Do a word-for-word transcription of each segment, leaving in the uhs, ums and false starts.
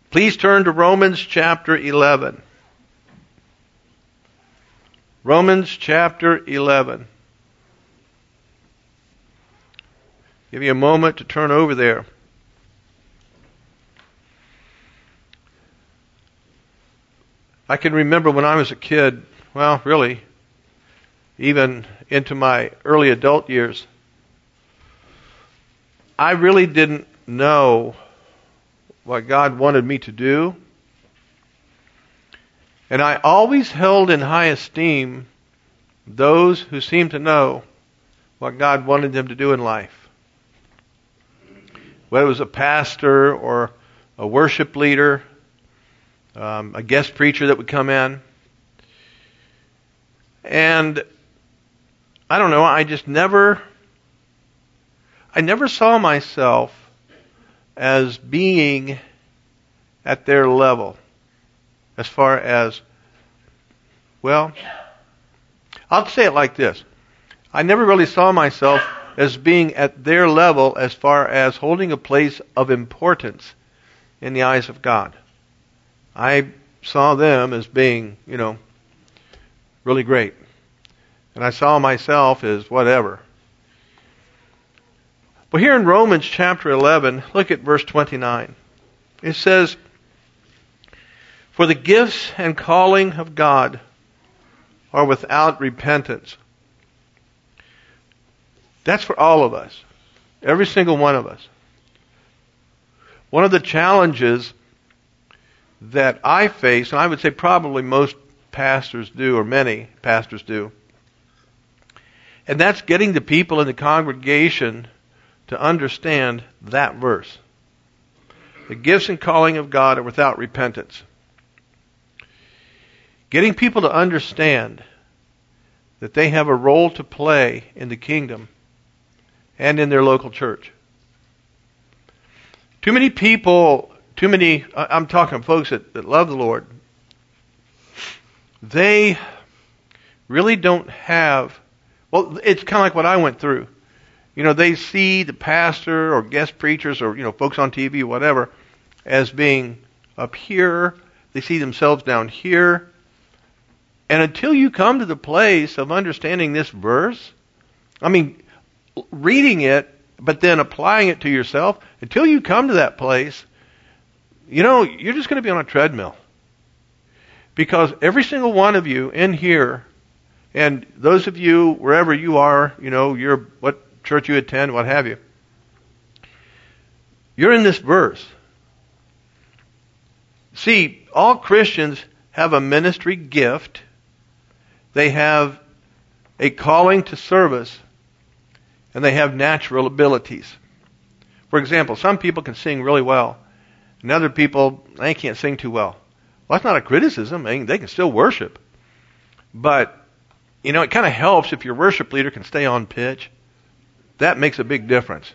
Please turn to Romans chapter eleven. Romans chapter eleven. Give you a moment to turn over there. I can remember when I was a kid, well, really, even into my early adult years, I really didn't know what God wanted me to do. And I always held in high esteem those who seemed to know what God wanted them to do in life. Whether it was a pastor or a worship leader, um, a guest preacher that would come in. And I don't know, I just never, I never saw myself as being at their level as far as, well, I'll say it like this. I never really saw myself as being at their level as far as holding a place of importance in the eyes of God. I saw them as being, you know, really great. And I saw myself as whatever. But here in Romans chapter eleven, look at verse twenty-nine. It says, "For the gifts and calling of God are without repentance." That's for all of us. Every single one of us. One of the challenges that I face, and I would say probably most pastors do, or many pastors do, and that's getting the people in the congregation to understand that verse. The gifts and calling of God are without repentance. Getting people to understand that they have a role to play in the kingdom and in their local church. Too many people, too many, I'm talking folks that, that love the Lord, they really don't have, well, it's kind of like what I went through. You know, they see the pastor or guest preachers or, you know, folks on T V or whatever as being up here. They see themselves down here. And until you come to the place of understanding this verse, I mean, reading it, but then applying it to yourself, until you come to that place, you know, you're just going to be on a treadmill. Because every single one of you in here, and those of you wherever you are, you know, you're what church you attend, what have you, you're in this verse. See, all Christians have a ministry gift. They have a calling to service, and they have natural abilities. For example, some people can sing really well, and other people, they can't sing too well. Well, that's not a criticism. I mean, they can still worship. But, you know, it kind of helps if your worship leader can stay on pitch. That makes a big difference.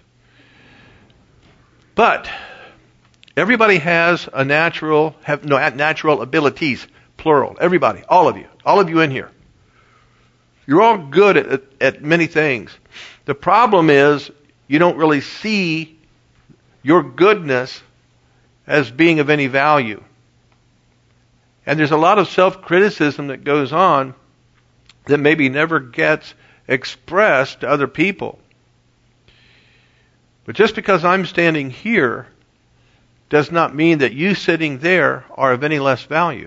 But everybody has a natural, have no natural abilities, plural. Everybody, all of you, all of you in here. You're all good at, at, at many things. The problem is you don't really see your goodness as being of any value. And there's a lot of self-criticism that goes on that maybe never gets expressed to other people. But just because I'm standing here does not mean that you sitting there are of any less value.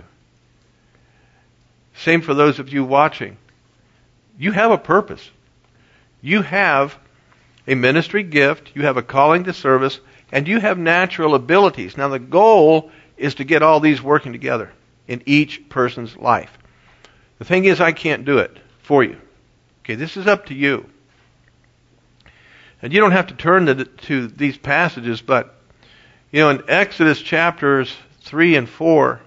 Same for those of you watching. You have a purpose. You have a ministry gift. You have a calling to service. And you have natural abilities. Now the goal is to get all these working together in each person's life. The thing is, I can't do it for you. Okay, this is up to you. And you don't have to turn to, to these passages, but, you know, in Exodus chapters three and four,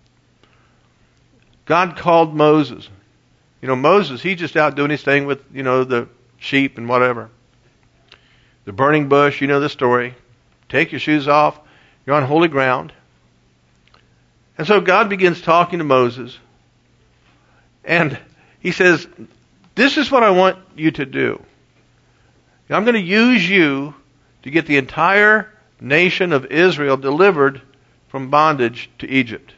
God called Moses. You know, Moses, he's just out doing his thing with, you know, the sheep and whatever. The burning bush, you know the story. Take your shoes off. You're on holy ground. And so God begins talking to Moses. And he says, this is what I want you to do. I'm going to use you to get the entire nation of Israel delivered from bondage to Egypt.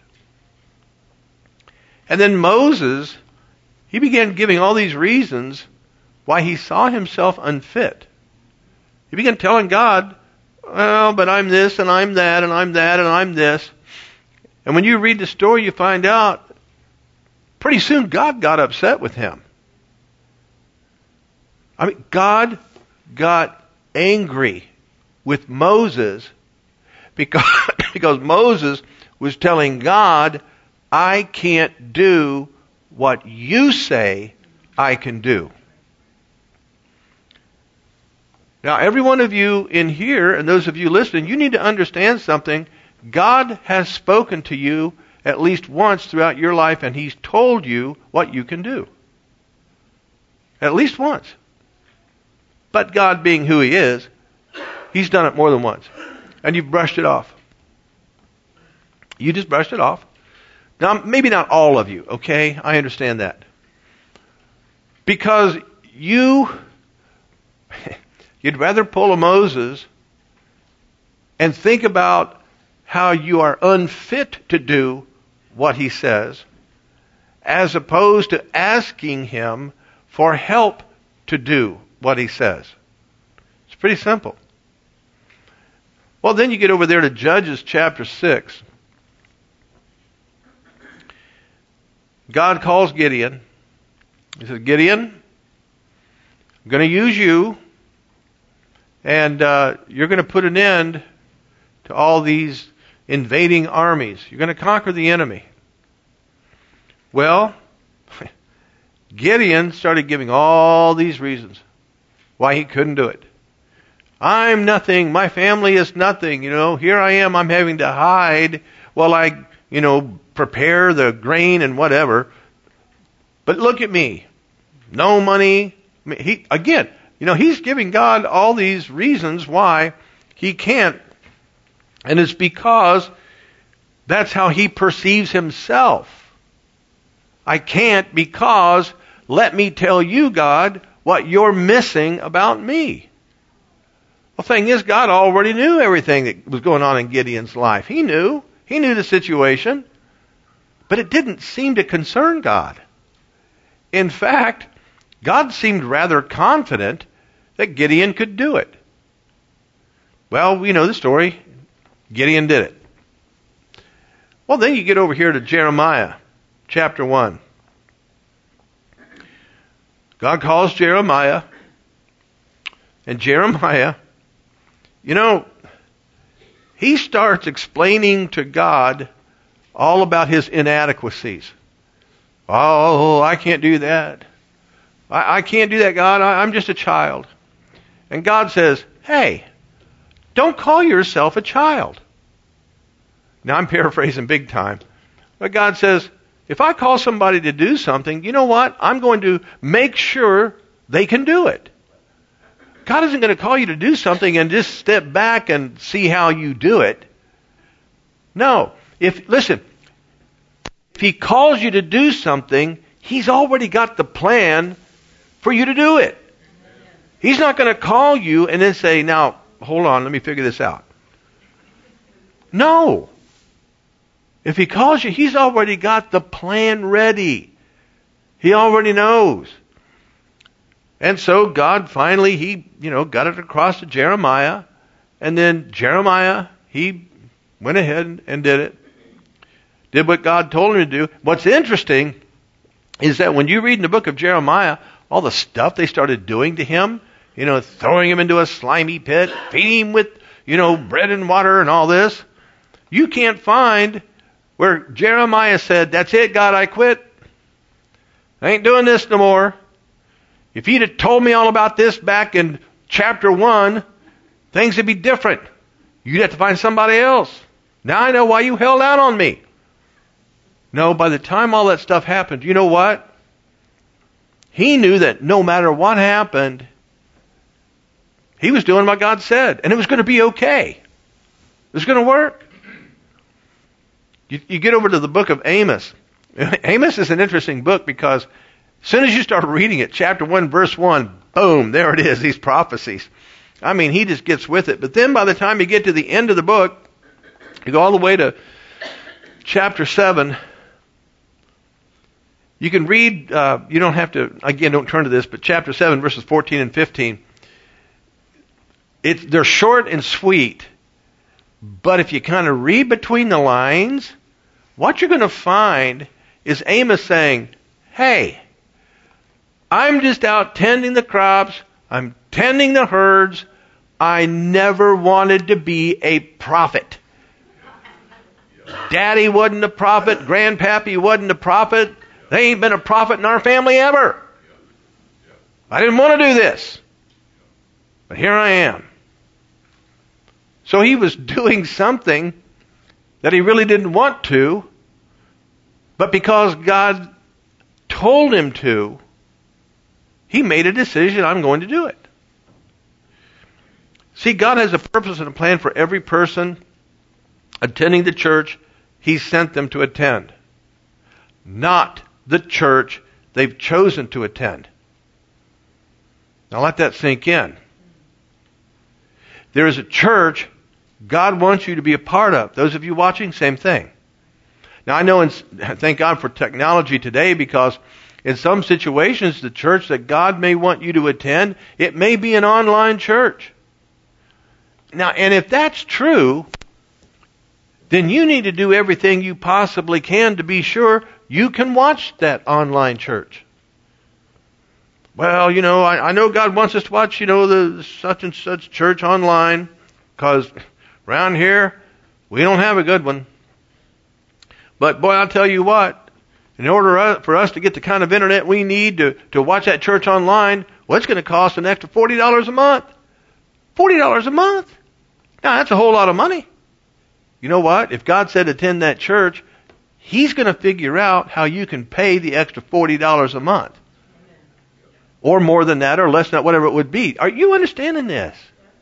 And then Moses, he began giving all these reasons why he saw himself unfit. He began telling God, well, but I'm this and I'm that and I'm that and I'm this. And when you read the story, you find out pretty soon God got upset with him. I mean, God got angry with Moses because, because Moses was telling God, I can't do what you say I can do. Now, every one of you in here, and those of you listening, you need to understand something. God has spoken to you at least once throughout your life, and He's told you what you can do. At least once. But God being who He is, He's done it more than once. And you've brushed it off. You just brushed it off. Now, maybe not all of you, okay? I understand that. Because you, you'd rather pull a Moses and think about how you are unfit to do what he says, as opposed to asking him for help to do what he says. It's pretty simple. Well, then you get over there to Judges chapter six. God calls Gideon. He says, Gideon, I'm going to use you, and uh, you're going to put an end to all these invading armies. You're going to conquer the enemy. Well, Gideon started giving all these reasons why he couldn't do it. I'm nothing. My family is nothing. You know, here I am. I'm having to hide while I, you know, prepare the grain and whatever. But look at me. No money. I mean, he, again, you know, he's giving God all these reasons why he can't. And it's because that's how he perceives himself. I can't because, let me tell you, God, what you're missing about me. The thing is, God already knew everything that was going on in Gideon's life. He knew. He knew the situation. But it didn't seem to concern God. In fact, God seemed rather confident that Gideon could do it. Well, we know the story. Gideon did it. Well, then you get over here to Jeremiah, chapter one. God calls Jeremiah, and Jeremiah, you know, he starts explaining to God all about his inadequacies. Oh, I can't do that. I, I can't do that, God. I, I'm just a child. And God says, hey, don't call yourself a child. Now, I'm paraphrasing big time. But God says, if I call somebody to do something, you know what? I'm going to make sure they can do it. God isn't going to call you to do something and just step back and see how you do it. No. If, listen, if He calls you to do something, He's already got the plan for you to do it. He's not going to call you and then say, now, hold on, let me figure this out. No. If He calls you, He's already got the plan ready. He already knows. And so God finally, He, you know, got it across to Jeremiah. And then Jeremiah, he went ahead and did it. Did what God told him to do. What's interesting is that when you read in the book of Jeremiah, all the stuff they started doing to him, you know, throwing him into a slimy pit, feeding him with, you know, bread and water and all this, you can't find where Jeremiah said, that's it, God, I quit. I ain't doing this no more. If He'd have told me all about this back in chapter one, things would be different. You'd have to find somebody else. Now I know why you held out on me. No, by the time all that stuff happened, you know what? He knew that no matter what happened, he was doing what God said. And it was going to be okay. It was going to work. You, you get over to the book of Amos. Amos is an interesting book because as soon as you start reading it, chapter one, verse one, boom, there it is, these prophecies. I mean, he just gets with it. But then by the time you get to the end of the book, You go all the way to chapter seven. You can read, uh, you don't have to, again, don't turn to this, but chapter seven, verses fourteen and fifteen. It's, they're short and sweet, but if you kind of read between the lines, what you're going to find is Amos saying, hey, I'm just out tending the crops, I'm tending the herds, I never wanted to be a prophet. Daddy wasn't a prophet, Grandpappy wasn't a prophet, there ain't been a prophet in our family ever. I didn't want to do this, but here I am. So he was doing something that he really didn't want to, but because God told him to, he made a decision, I'm going to do it. See, God has a purpose and a plan for every person attending the church He sent them to attend, not the church they've chosen to attend. Now let that sink in. There is a church God wants you to be a part of. Those of you watching, same thing. Now I know, and thank God for technology today, because in some situations the church that God may want you to attend, it may be an online church. Now, and if that's true, then you need to do everything you possibly can to be sure you can watch that online church. Well, you know, I, I know God wants us to watch, you know, the such and such church online, because around here, we don't have a good one. But boy, I'll tell you what, in order for us to get the kind of internet we need to, to watch that church online, well, it's going to cost an extra forty dollars a month. forty dollars a month. Now, that's a whole lot of money. You know what? If God said attend that church, He's going to figure out how you can pay the extra forty dollars a month. Or more than that, or less than that, whatever it would be. Are you understanding this?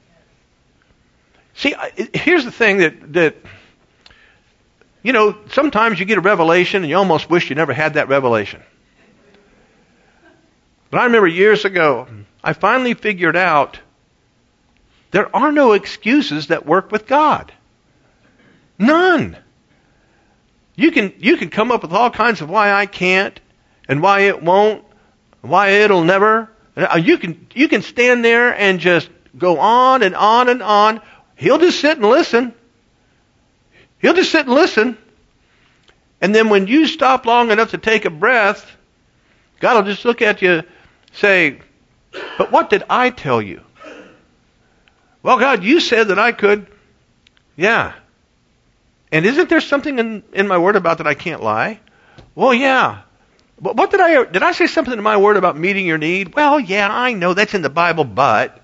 See, here's the thing that, that, you know, sometimes you get a revelation and you almost wish you never had that revelation. But I remember years ago, I finally figured out there are no excuses that work with God. None. You can, you can come up with all kinds of why I can't, and why it won't, why it'll never. You can, you can stand there and just go on and on and on. He'll just sit and listen. He'll just sit and listen. And then when you stop long enough to take a breath, God will just look at you, say, but what did I tell you? Well, God, you said that I could. Yeah. And isn't there something in, in my word about that I can't lie? Well, yeah. But what did I, did I say something in my word about meeting your need? Well, yeah, I know that's in the Bible, but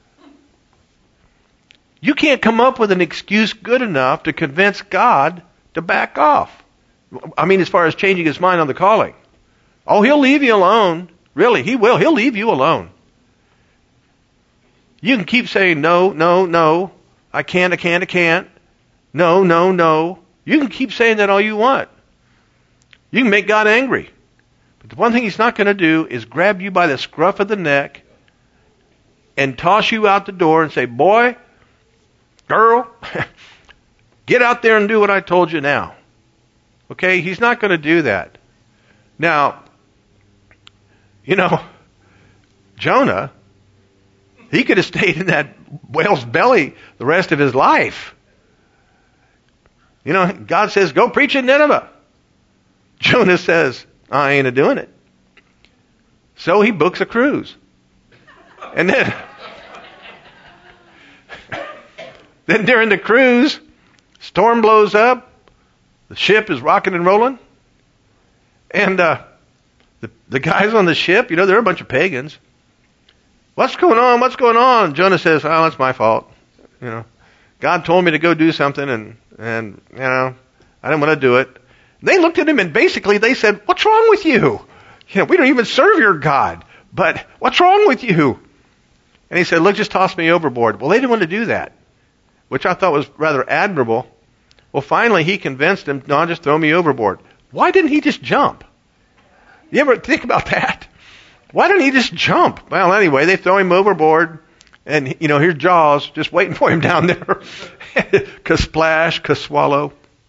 you can't come up with an excuse good enough to convince God to back off. I mean, as far as changing His mind on the calling. Oh, He'll leave you alone. Really, He will. He'll leave you alone. You can keep saying, no, no, no. I can't, I can't, I can't. No, no, no. You can keep saying that all you want. You can make God angry. But the one thing He's not going to do is grab you by the scruff of the neck and toss you out the door and say, boy, girl, get out there and do what I told you now. Okay? He's not going to do that. Now, you know, Jonah, he could have stayed in that whale's belly the rest of his life. You know, God says, go preach in Nineveh. Jonah says, I ain't a-doing it. So he books a cruise. And then, then during the cruise, storm blows up. The ship is rocking and rolling. And uh, the, the guys on the ship, you know, they're a bunch of pagans. What's going on? What's going on? Jonah says, oh, that's my fault. You know, God told me to go do something, and, and you know, I didn't want to do it. They looked at him and basically they said, what's wrong with you? You know, we don't even serve your God, but what's wrong with you? And he said, look, just toss me overboard. Well, they didn't want to do that, which I thought was rather admirable. Well, finally he convinced them, no, just throw me overboard. Why didn't he just jump? You ever think about that? Why didn't he just jump? Well, anyway, they throw him overboard, And, you know, here's Jaws just waiting for him down there. Ka-splash, ka-swallow.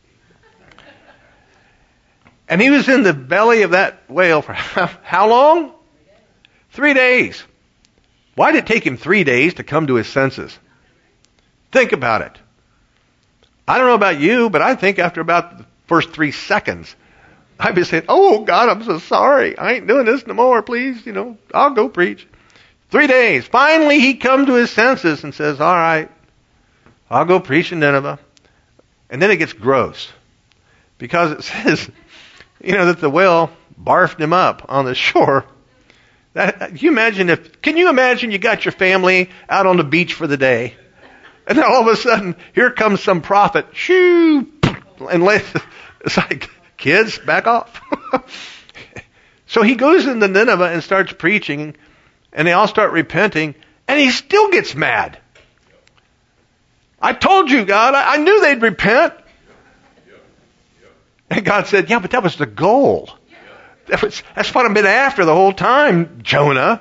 And he was in the belly of that whale for how long? Three days. Why did it take him three days to come to his senses? Think about it. I don't know about you, but I think after about the first three seconds, I'd be saying, oh, God, I'm so sorry. I ain't doing this no more. Please, you know, I'll go preach. Three days. Finally, he comes to his senses and says, all right, I'll go preach in Nineveh. And then it gets gross. Because it says, you know, that the whale barfed him up on the shore. That, can you imagine if, can you imagine you got your family out on the beach for the day? And then all of a sudden, here comes some prophet. Shoo! And it's like, kids, back off. So he goes into Nineveh and starts preaching, and they all start repenting, and he still gets mad. I told you, God, I, I knew they'd repent. And God said, yeah, but that was the goal. That was, that's what I've been after the whole time, Jonah.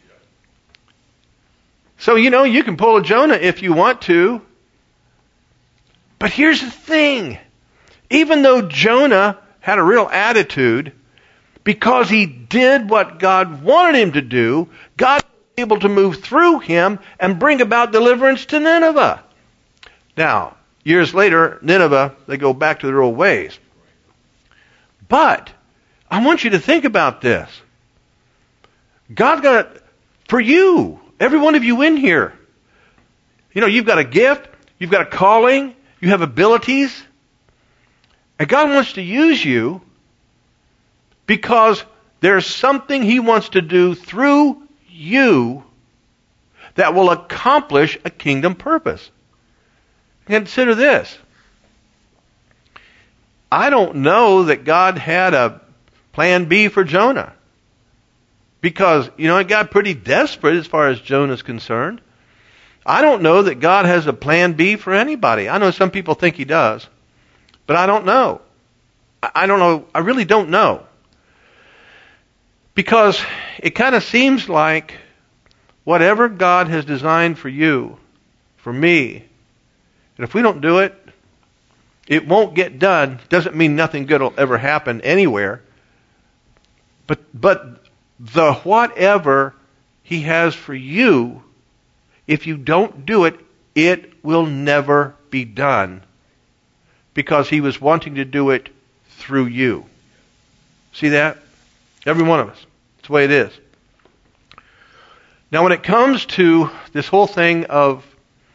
So, you know, you can pull a Jonah if you want to. But here's the thing. Even though Jonah had a real attitude, because he did what God wanted him to do, God was able to move through him and bring about deliverance to Nineveh. Now, years later, Nineveh, they go back to their old ways. But I want you to think about this. God got, for you, every one of you in here, you know, you've got a gift, you've got a calling, you have abilities, and God wants to use you because there's something He wants to do through you that will accomplish a kingdom purpose. Consider this. I don't know that God had a plan B for Jonah. Because, you know, it got pretty desperate as far as Jonah's concerned. I don't know that God has a plan B for anybody. I know some people think He does. But I don't know. I don't know. I really don't know. Because it kind of seems like whatever God has designed for you, for me, and if we don't do it, it won't get done. Doesn't mean nothing good will ever happen anywhere. But but the whatever He has for you, if you don't do it, it will never be done. Because He was wanting to do it through you. See that? Every one of us. That's the way it is. Now when it comes to this whole thing of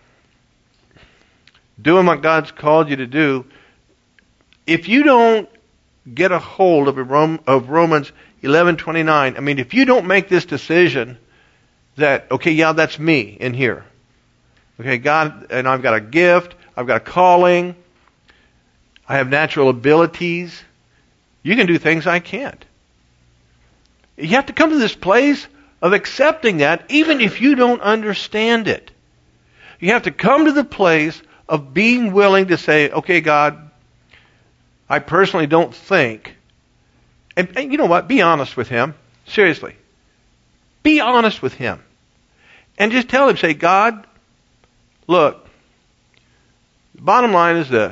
doing what God's called you to do, if you don't get a hold of, of Romans eleven twenty-nine, I mean, if you don't make this decision that, okay, yeah, that's me in here. Okay, God, and I've got a gift, I've got a calling, I have natural abilities. You can do things I can't. You have to come to this place of accepting that, even if you don't understand it. You have to come to the place of being willing to say, okay, God, I personally don't think, and, and you know what, be honest with Him. Seriously. Be honest with Him. And just tell Him, say, God, look, the bottom line is this.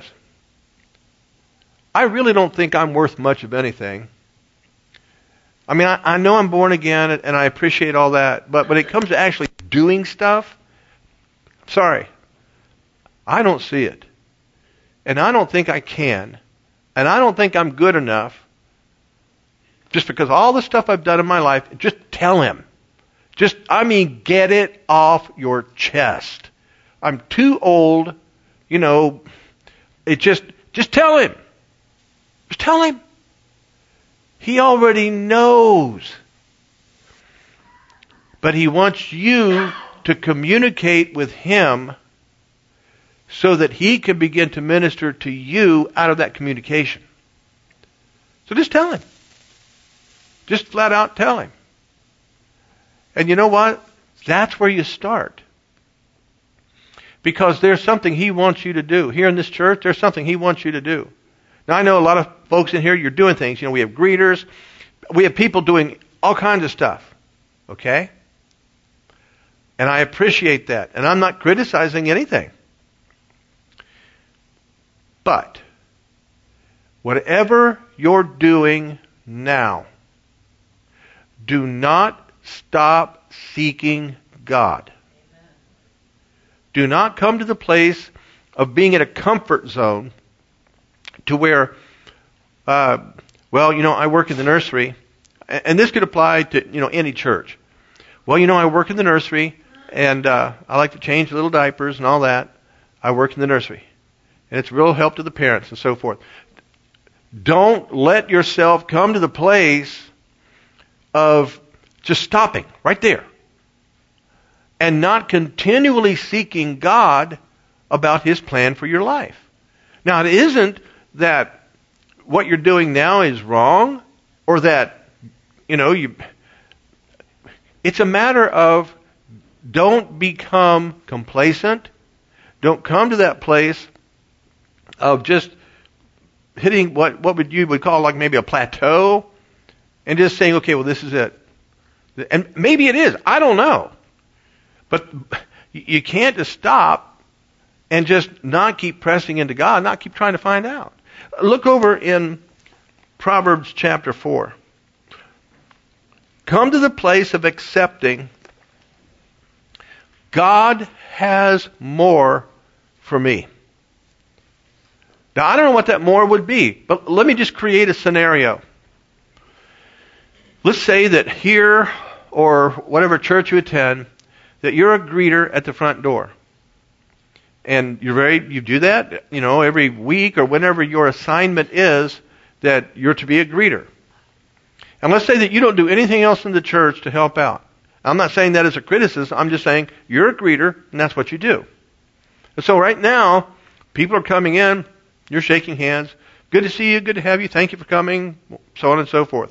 I really don't think I'm worth much of anything. I mean, I, I know I'm born again, and I appreciate all that, but when it comes to actually doing stuff, sorry, I don't see it. And I don't think I can. And I don't think I'm good enough. Just because all the stuff I've done in my life, just tell Him. Just, I mean, get it off your chest. I'm too old, you know, it just, just tell Him. Just tell Him. He already knows. But He wants you to communicate with Him so that He can begin to minister to you out of that communication. So just tell Him. Just flat out tell Him. And you know what? That's where you start. Because there's something He wants you to do. Here in this church, there's something He wants you to do. Now I know a lot of folks in here, you're doing things. You know, we have greeters. We have people doing all kinds of stuff. Okay? And I appreciate that. And I'm not criticizing anything. But whatever you're doing now, do not stop seeking God. Amen. Do not come to the place of being in a comfort zone to where, uh, well, you know, I work in the nursery, and this could apply to, you know, any church. Well, you know, I work in the nursery, and uh, I like to change little diapers and all that. I work in the nursery. And it's real help to the parents and so forth. Don't let yourself come to the place of just stopping right there and not continually seeking God about His plan for your life. Now, it isn't that what you're doing now is wrong or that, you know, you. It's a matter of don't become complacent. Don't come to that place of just hitting what, what would you would call like maybe a plateau and just saying, okay, well, this is it. And maybe it is. I don't know. But you can't just stop and just not keep pressing into God, not keep trying to find out. Look over in Proverbs chapter four. Come to the place of accepting God has more for me. Now, I don't know what that more would be, but let me just create a scenario. Let's say that here or whatever church you attend, that you're a greeter at the front door. And you're very, you do that, you know, every week or whenever your assignment is that you're to be a greeter. And let's say that you don't do anything else in the church to help out. I'm not saying that as a criticism. I'm just saying you're a greeter and that's what you do. And so right now, people are coming in. You're shaking hands. Good to see you. Good to have you. Thank you for coming. So on and so forth.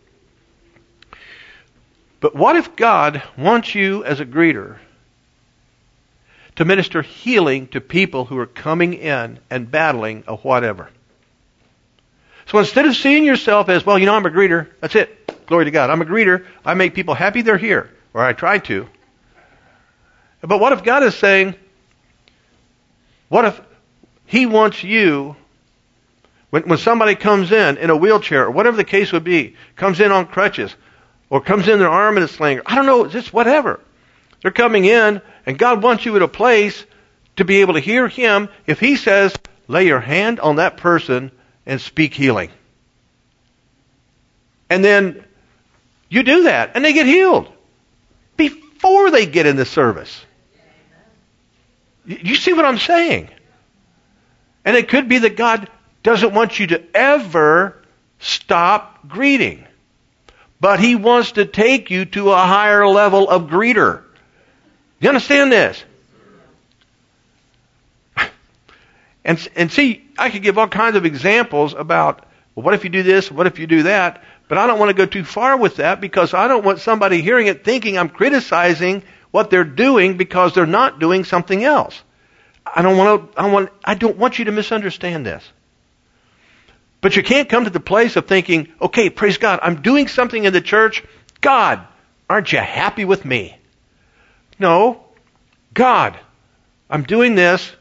But what if God wants you as a greeter to minister healing to people who are coming in and battling a whatever? So instead of seeing yourself as, well, you know, I'm a greeter. That's it. Glory to God. I'm a greeter. I make people happy they're here. Or I try to. But what if God is saying, what if He wants you, when, when somebody comes in in a wheelchair, or whatever the case would be, comes in on crutches, or comes in their arm in a sling, I don't know, just whatever. They're coming in, and God wants you at a place to be able to hear Him if He says, lay your hand on that person and speak healing. And then you do that, and they get healed before they get in the service. You see what I'm saying? And it could be that God doesn't want you to ever stop greeting. But He wants to take you to a higher level of greeter. You understand this? And, and see, I could give all kinds of examples about, well, what if you do this? What if you do that? But I don't want to go too far with that because I don't want somebody hearing it thinking I'm criticizing what they're doing because they're not doing something else. I don't want to, I want, I don't want you to misunderstand this. But you can't come to the place of thinking, okay, praise God, I'm doing something in the church. God, aren't you happy with me? No. God, I'm doing this,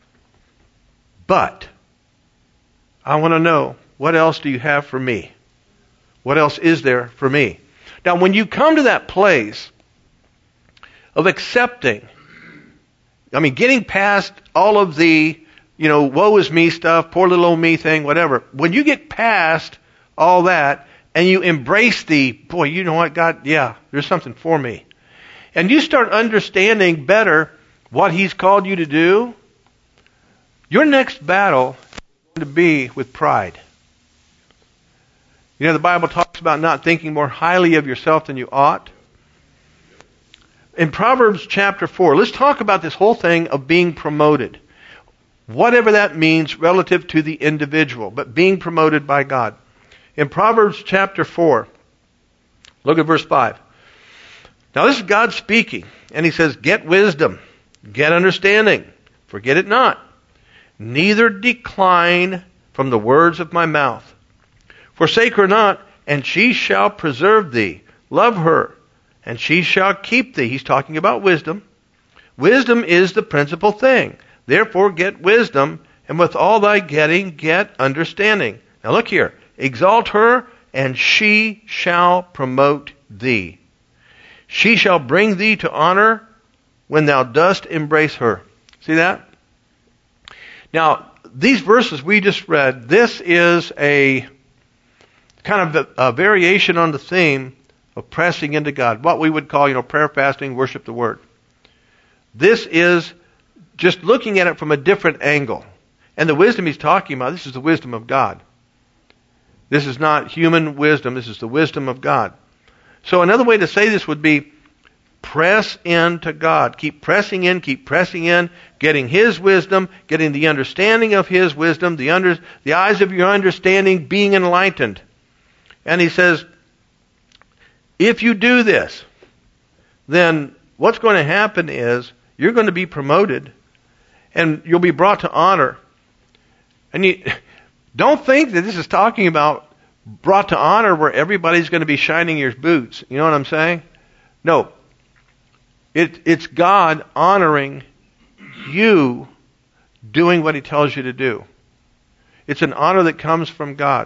but I want to know, what else do you have for me? What else is there for me? Now, when you come to that place of accepting, I mean, getting past all of the, you know, woe is me stuff, poor little old me thing, whatever. When you get past all that and you embrace the, boy, you know what, God, yeah, there's something for me. And you start understanding better what He's called you to do, your next battle is going to be with pride. You know, the Bible talks about not thinking more highly of yourself than you ought. In Proverbs chapter four, let's talk about this whole thing of being promoted. Whatever that means relative to the individual, but being promoted by God. In Proverbs chapter four, look at verse five. Now this is God speaking, and He says, get wisdom, get understanding, forget it not, neither decline from the words of my mouth. Forsake her not, and she shall preserve thee. Love her, and she shall keep thee. He's talking about wisdom. Wisdom is the principal thing. Therefore get wisdom, and with all thy getting, get understanding. Now look here. Exalt her, and she shall promote thee. She shall bring thee to honor when thou dost embrace her. See that? Now, these verses we just read, this is a kind of a, a variation on the theme of pressing into God. What we would call, you know, prayer, fasting, worship the Word. This is just looking at it from a different angle. And the wisdom he's talking about, this is the wisdom of God. This is not human wisdom. This is the wisdom of God. So another way to say this would be press into God. Keep pressing in, keep pressing in, getting His wisdom, getting the understanding of His wisdom, the under, the eyes of your understanding being enlightened. And he says, if you do this, then what's going to happen is you're going to be promoted and you'll be brought to honor. And you don't think that this is talking about brought to honor where everybody's going to be shining your boots. You know what I'm saying? No. It, it's God honoring you doing what He tells you to do. It's an honor that comes from God.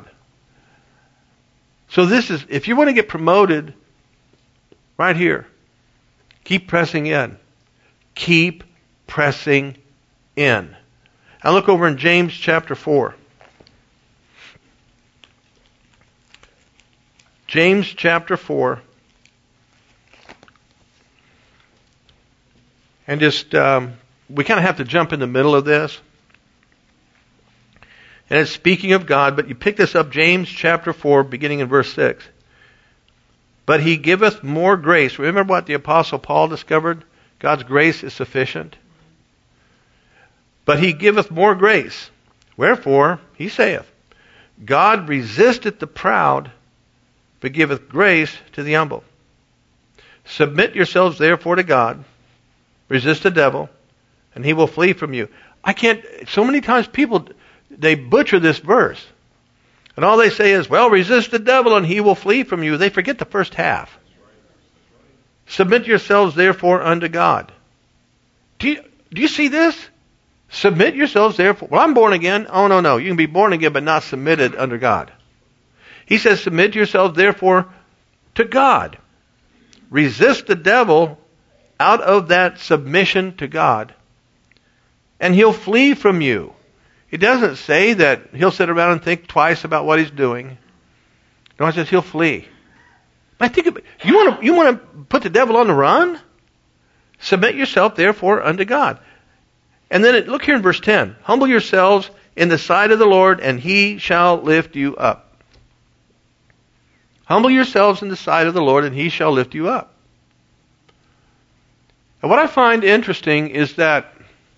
So this is, if you want to get promoted, right here, keep pressing in. Keep pressing in. Now look over in James chapter four. James chapter four. And just, um, we kind of have to jump in the middle of this. And it's speaking of God, but you pick this up, James chapter four, beginning in verse six. But He giveth more grace. Remember what the Apostle Paul discovered? God's grace is sufficient. But He giveth more grace. Wherefore, He saith, God resisteth the proud, but giveth grace to the humble. Submit yourselves therefore to God. Resist the devil, and he will flee from you. I can't, so many times people, they butcher this verse. And all they say is, well, resist the devil and he will flee from you. They forget the first half. Submit yourselves therefore unto God. Do you, do you see this? Submit yourselves therefore. Well, I'm born again. Oh, no, no. You can be born again but not submitted under God. He says, submit yourselves therefore to God. Resist the devil out of that submission to God, and he'll flee from you. It doesn't say that he'll sit around and think twice about what he's doing. No, it says he'll flee. I think about, you want to you want to put the devil on the run? Submit yourself therefore unto God. And then it, look here in verse ten. Humble yourselves in the sight of the Lord, and He shall lift you up. Humble yourselves in the sight of the Lord, and He shall lift you up. And what I find interesting is that,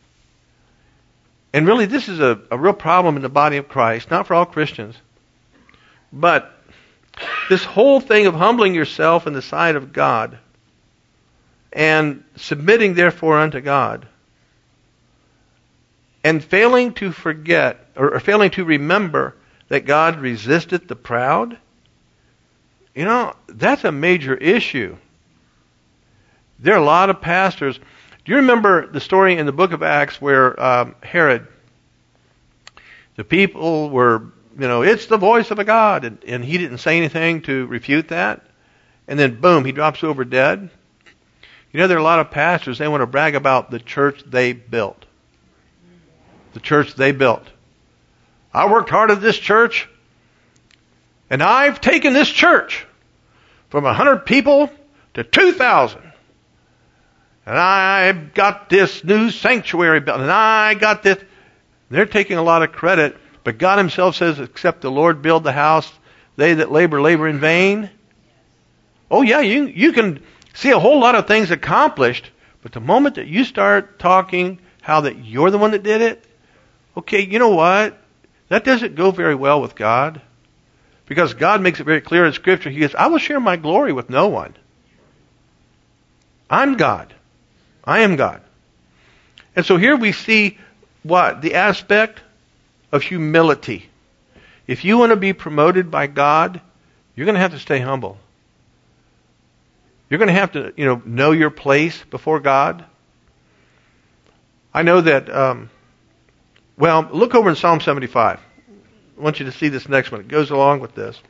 and really this is a, a real problem in the body of Christ, not for all Christians, but this whole thing of humbling yourself in the sight of God and submitting therefore unto God and failing to forget or, or failing to remember that God resisteth the proud, you know, that's a major issue. There are a lot of pastors. Do you remember the story in the book of Acts where um, Herod, the people were, you know, it's the voice of a God, and, and he didn't say anything to refute that, and then boom, he drops over dead. You know, there are a lot of pastors, they want to brag about the church they built. The church they built. I worked hard at this church, and I've taken this church from a hundred people to two thousand. And I've got this new sanctuary built, and I got this. They're taking a lot of credit, but God Himself says, except the Lord build the house, they that labor, labor in vain. Oh yeah, you, you can see a whole lot of things accomplished, but the moment that you start talking how that you're the one that did it, okay, you know what? That doesn't go very well with God. Because God makes it very clear in Scripture, He says, I will share my glory with no one. I'm God. I am God. And so here we see what? The aspect of humility. If you want to be promoted by God, you're going to have to stay humble. You're going to have to, you know, know your place before God. I know that, um, well, look over in Psalm seventy-five. I want you to see this next one. It goes along with this.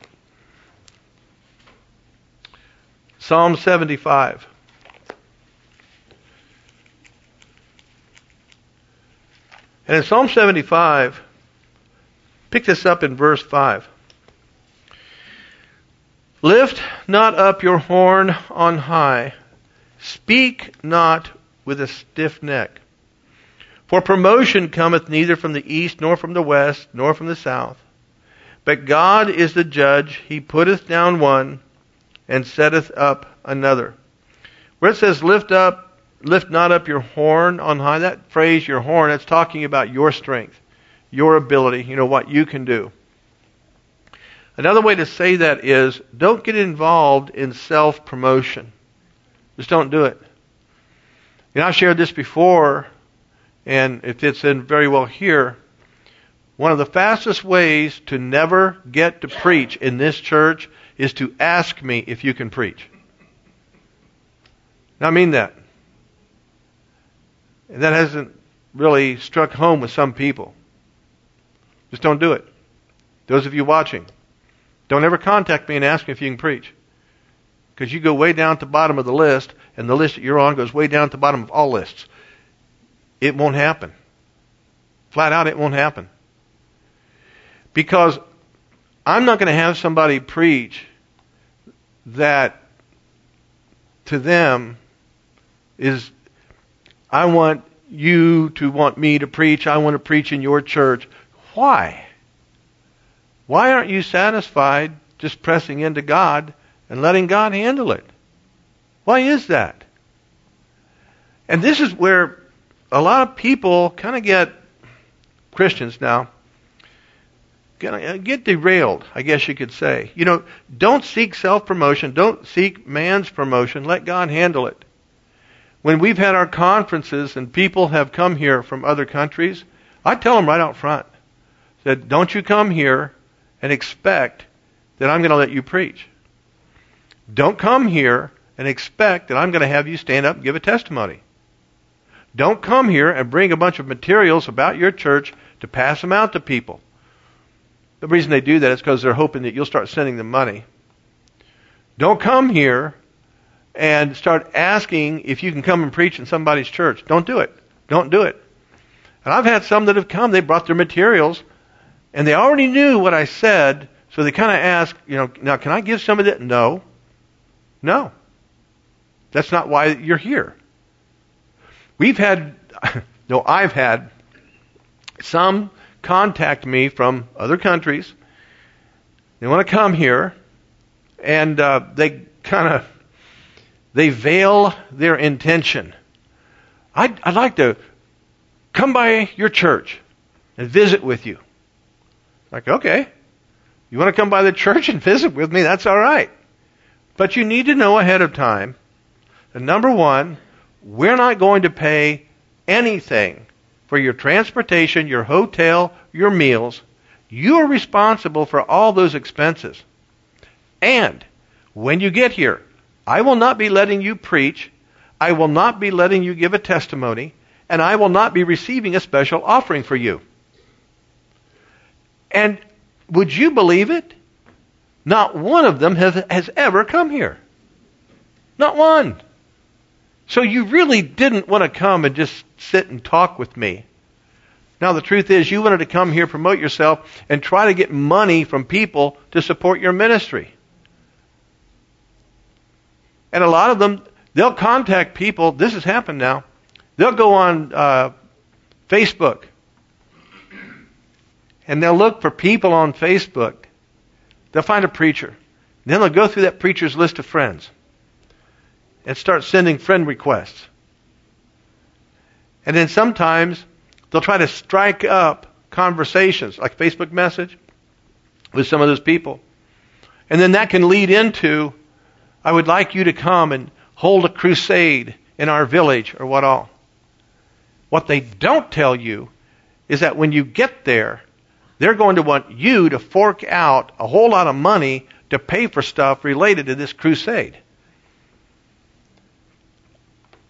Psalm seventy-five. And in Psalm seventy-five, pick this up in verse five. Lift not up your horn on high. Speak not with a stiff neck. For promotion cometh neither from the east, nor from the west, nor from the south. But God is the judge. He putteth down one, and setteth up another. Where it says, lift up, lift not up your horn on high, that phrase, your horn, that's talking about your strength, your ability, you know, what you can do. Another way to say that is, don't get involved in self-promotion. Just don't do it. You know, I've shared this before, and it fits in very well here. One of the fastest ways to never get to preach in this church is to ask me if you can preach. Now, I mean that. And that hasn't really struck home with some people. Just don't do it. Those of you watching, don't ever contact me and ask me if you can preach. Because you go way down at the bottom of the list, and the list that you're on goes way down at the bottom of all lists. It won't happen. Flat out, it won't happen. Because I'm not going to have somebody preach that to them is, I want you to want me to preach, I want to preach in your church. Why? Why aren't you satisfied just pressing into God and letting God handle it? Why is that? And this is where a lot of people kind of get, Christians now, get derailed, I guess you could say. You know, don't seek self-promotion. Don't seek man's promotion. Let God handle it. When we've had our conferences and people have come here from other countries, I tell them right out front, that don't you come here and expect that I'm going to let you preach. Don't come here and expect that I'm going to have you stand up and give a testimony. Don't come here and bring a bunch of materials about your church to pass them out to people. The reason they do that is because they're hoping that you'll start sending them money. Don't come here and start asking if you can come and preach in somebody's church. Don't do it. Don't do it. And I've had some that have come, they brought their materials, and they already knew what I said, so they kind of ask, you know, now can I give some of it? No. No. That's not why you're here. We've had, no, I've had some contact me from other countries. They want to come here, and uh, they kind of, they veil their intention. I'd, I'd like to come by your church and visit with you. Like, okay, you want to come by the church and visit with me? That's all right. But you need to know ahead of time that, number one, we're not going to pay anything for your transportation, your hotel, your meals. You are responsible for all those expenses. And when you get here, I will not be letting you preach. I will not be letting you give a testimony. And I will not be receiving a special offering for you. And would you believe it? Not one of them has, has ever come here. Not one. So you really didn't want to come and just sit and talk with me. Now the truth is, you wanted to come here, promote yourself, and try to get money from people to support your ministry. And a lot of them, they'll contact people. This has happened now. They'll go on uh, Facebook, and they'll look for people on Facebook. They'll find a preacher. Then they'll go through that preacher's list of friends and start sending friend requests. And then sometimes they'll try to strike up conversations, like Facebook message, with some of those people. And then that can lead into, I would like you to come and hold a crusade in our village, or what all. What they don't tell you is that when you get there, they're going to want you to fork out a whole lot of money to pay for stuff related to this crusade.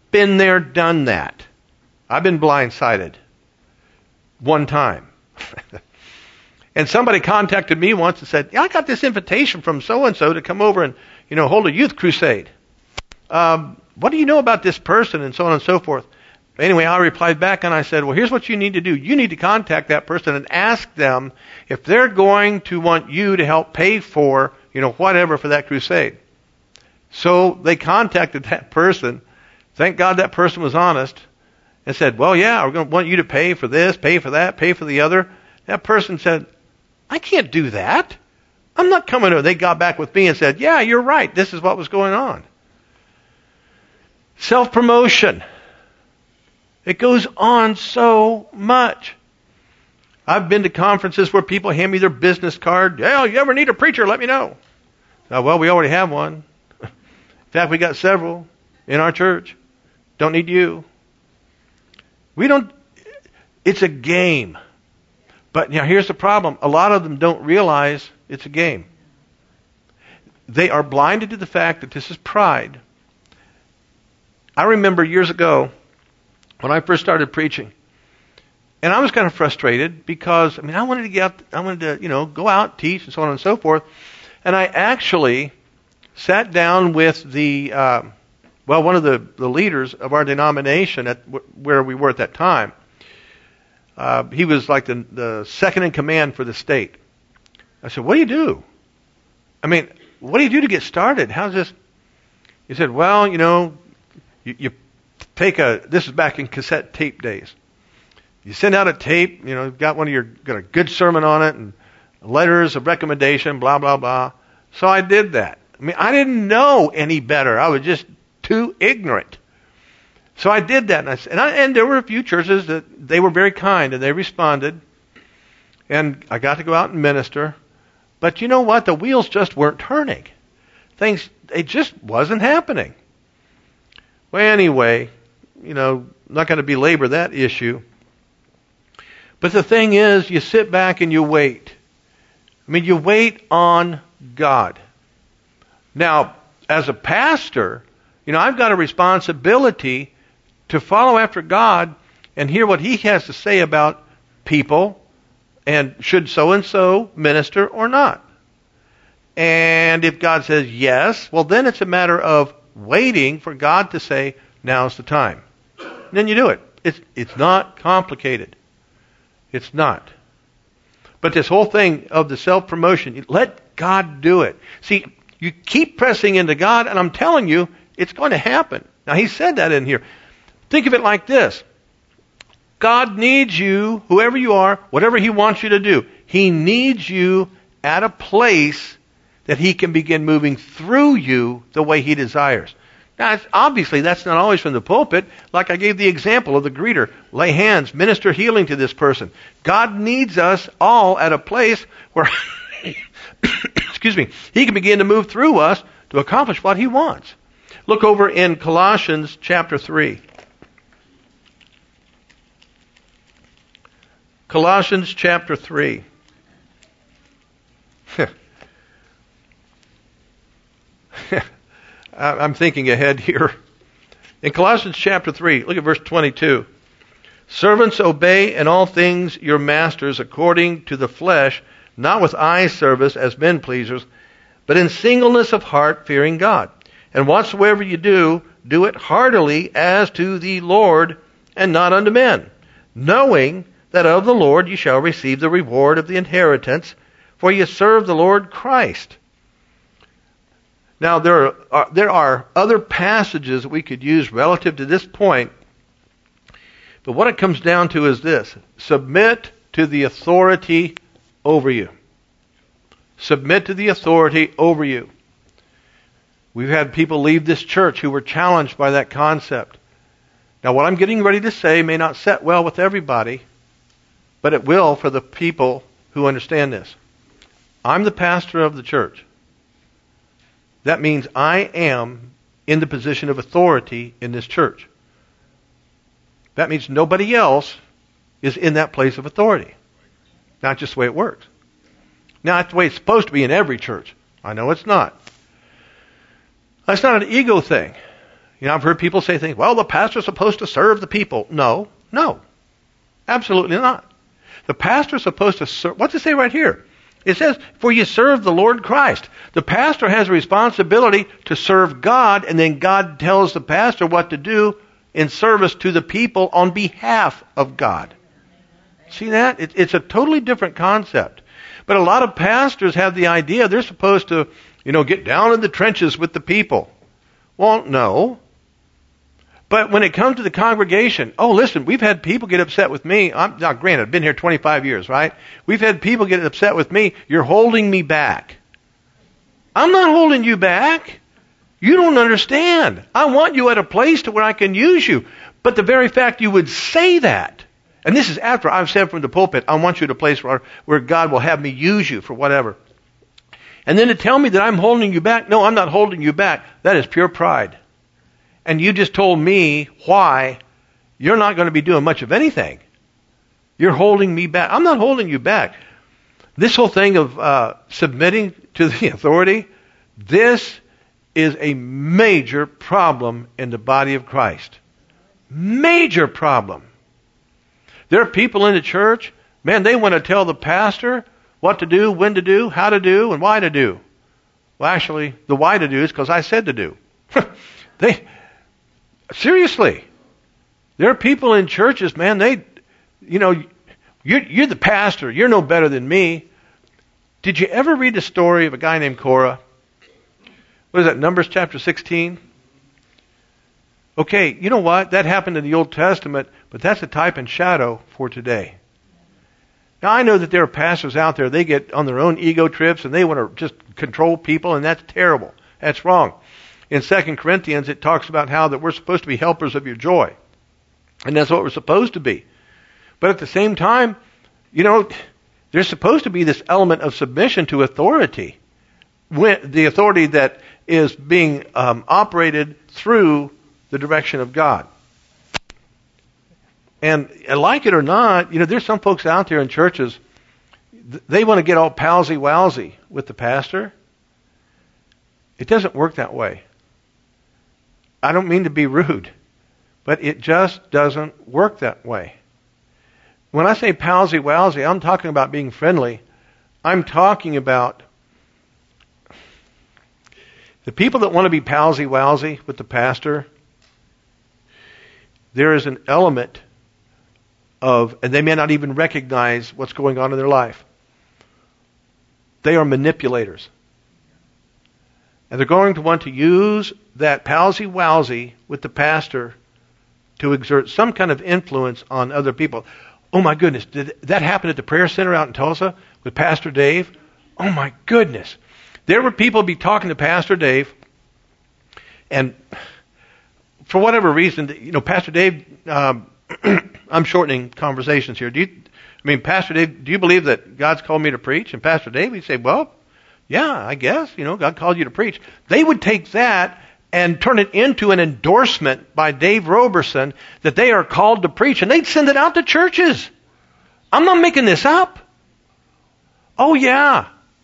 Been there, done that. I've been blindsided. One time. And somebody contacted me once and said, yeah, I got this invitation from so-and-so to come over and, you know, hold a youth crusade. Um, what do you know about this person? And so on and so forth. Anyway, I replied back and I said, well, here's what you need to do. You need to contact that person and ask them if they're going to want you to help pay for, you know, whatever for that crusade. So they contacted that person. Thank God that person was honest and said, well, yeah, we're going to want you to pay for this, pay for that, pay for the other. That person said, I can't do that. I'm not coming over. They got back with me and said, yeah, you're right. This is what was going on. Self-promotion. It goes on so much. I've been to conferences where people hand me their business card. Yeah, you ever need a preacher, let me know. Oh, well, we already have one. In fact, we got several in our church. Don't need you. We don't, it's a game. But now here's the problem. A lot of them don't realize it's a game. They are blinded to the fact that this is pride. I remember years ago when I first started preaching, and I was kind of frustrated because, I mean, I wanted to get out, I wanted to, you know, go out, teach, and so on and so forth. And I actually sat down with the, uh, well, one of the, the leaders of our denomination at w- where we were at that time. Uh, he was like the, the second in command for the state. I said, what do you do? I mean, what do you do to get started? How's this? He said, well, you know, you, you take a, this is back in cassette tape days. You send out a tape, you know, you've got one of your, got a good sermon on it and letters of recommendation, blah, blah, blah. So I did that. I mean, I didn't know any better. I was just too ignorant. So I did that, and, I, and, I, and there were a few churches that they were very kind, and they responded, and I got to go out and minister. But you know what? The wheels just weren't turning. Things, it just wasn't happening. Well, anyway, you know, I'm not going to belabor that issue. But the thing is, you sit back and you wait. I mean, you wait on God. Now, as a pastor, you know, I've got a responsibility to follow after God and hear what He has to say about people and should so-and-so minister or not. And if God says yes, well, then it's a matter of waiting for God to say, now's the time. And then you do it. It's, it's not complicated. It's not. But this whole thing of the self-promotion, let God do it. See, you keep pressing into God, and I'm telling you, it's going to happen. Now, He said that in here. Think of it like this. God needs you, whoever you are, whatever He wants you to do. He needs you at a place that He can begin moving through you the way He desires. Now, it's, obviously, that's not always from the pulpit. Like I gave the example of the greeter. Lay hands, minister healing to this person. God needs us all at a place where, excuse me, He can begin to move through us to accomplish what He wants. Look over in Colossians chapter three. Colossians chapter three. I'm thinking ahead here. In Colossians chapter three, look at verse twenty-two. Servants, obey in all things your masters according to the flesh, not with eye service as men pleasers, but in singleness of heart, fearing God. And whatsoever you do, do it heartily as to the Lord and not unto men, knowing that of the Lord you shall receive the reward of the inheritance, for you serve the Lord Christ. Now, there are, there are other passages that we could use relative to this point, but what it comes down to is this. Submit to the authority over you. Submit to the authority over you. We've had people leave this church who were challenged by that concept. Now, what I'm getting ready to say may not set well with everybody, but it will for the people who understand this. I'm the pastor of the church. That means I am in the position of authority in this church. That means nobody else is in that place of authority. Not just the way it works. Now, that's the way it's supposed to be in every church. I know it's not. That's not an ego thing. You know, I've heard people say things, well, the pastor's supposed to serve the people. No, no, absolutely not. The pastor's supposed to serve. What's it say right here? It says, for you serve the Lord Christ. The pastor has a responsibility to serve God, and then God tells the pastor what to do in service to the people on behalf of God. See that? It, it's a totally different concept. But a lot of pastors have the idea they're supposed to, you know, get down in the trenches with the people. Well, no. But when it comes to the congregation, oh, listen, we've had people get upset with me. I'm, now, granted, I've been here twenty-five years, right? We've had people get upset with me. You're holding me back. I'm not holding you back. You don't understand. I want you at a place to where I can use you. But the very fact you would say that, and this is after I've said from the pulpit, I want you at a place where, where God will have me use you for whatever. And then to tell me that I'm holding you back, no, I'm not holding you back. That is pure pride. And you just told me why you're not going to be doing much of anything. You're holding me back. I'm not holding you back. This whole thing of uh, submitting to the authority, this is a major problem in the body of Christ. Major problem. There are people in the church, man, they want to tell the pastor what to do, when to do, how to do, and why to do. Well, actually, the why to do is because I said to do. they... Seriously, there are people in churches, man, they, you know, you're, you're the pastor, you're no better than me. Did you ever read the story of a guy named Korah? What is that, Numbers chapter sixteen? Okay, you know what? That happened in the Old Testament, but that's a type and shadow for today. Now, I know that there are pastors out there, they get on their own ego trips and they want to just control people, and that's terrible. That's wrong. In Second Corinthians, it talks about how that we're supposed to be helpers of your joy. And that's what we're supposed to be. But at the same time, you know, there's supposed to be this element of submission to authority. When, the authority that is being um, operated through the direction of God. And, and like it or not, you know, there's some folks out there in churches, they want to get all palsy-walsy with the pastor. It doesn't work that way. I don't mean to be rude, but it just doesn't work that way. When I say palsy-walsy, I'm talking about being friendly. I'm talking about the people that want to be palsy-walsy with the pastor. There is an element of, and they may not even recognize what's going on in their life. They are manipulators. And they're going to want to use that palsy-walsy with the pastor to exert some kind of influence on other people. Oh my goodness, did that happen at the prayer center out in Tulsa with Pastor Dave? Oh my goodness. There were people be talking to Pastor Dave, and for whatever reason, you know, Pastor Dave, um, I'm shortening conversations here. Do you, I mean, Pastor Dave, do you believe that God's called me to preach? And Pastor Dave, he'd say, well, yeah, I guess, you know, God called you to preach. They would take that and turn it into an endorsement by Dave Roberson that they are called to preach, and they'd send it out to churches. I'm not making this up. Oh, yeah.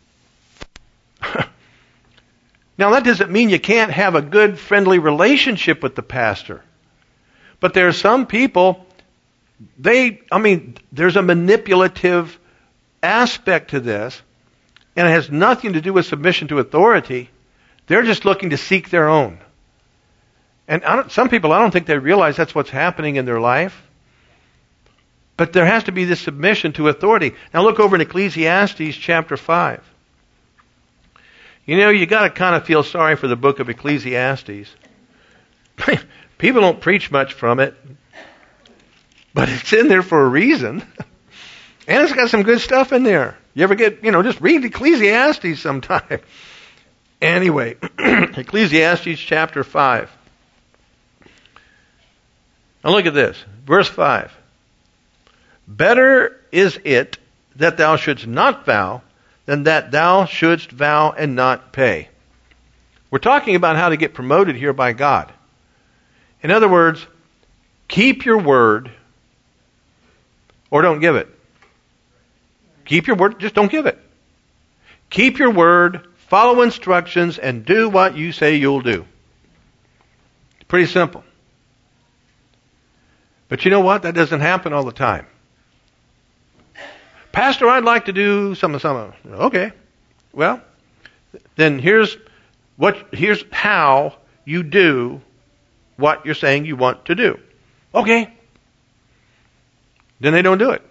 Now, that doesn't mean you can't have a good, friendly relationship with the pastor. But there are some people, they, I mean, there's a manipulative aspect to this. And it has nothing to do with submission to authority. They're just looking to seek their own. And I don't, some people, I don't think they realize that's what's happening in their life. But there has to be this submission to authority. Now look over in Ecclesiastes chapter five. You know, you got to kind of feel sorry for the book of Ecclesiastes. People don't preach much from it. But it's in there for a reason. And it's got some good stuff in there. You ever get, you know, just read Ecclesiastes sometime. Anyway, Ecclesiastes chapter five. Now look at this. Verse five. Better is it that thou shouldst not vow than that thou shouldst vow and not pay. We're talking about how to get promoted here by God. In other words, keep your word or don't give it. Keep your word, just don't give it. Keep your word, follow instructions, and do what you say you'll do. Pretty simple. But you know what? That doesn't happen all the time. Pastor, I'd like to do something, something. Okay. Well, then here's what, here's how you do what you're saying you want to do. Okay. Then they don't do it.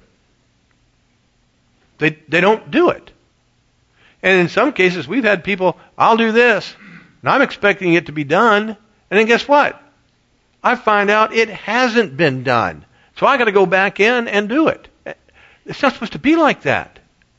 They, they don't do it. And in some cases, we've had people, I'll do this, and I'm expecting it to be done, and then guess what? I find out it hasn't been done. So I got to go back in and do it. It's not supposed to be like that.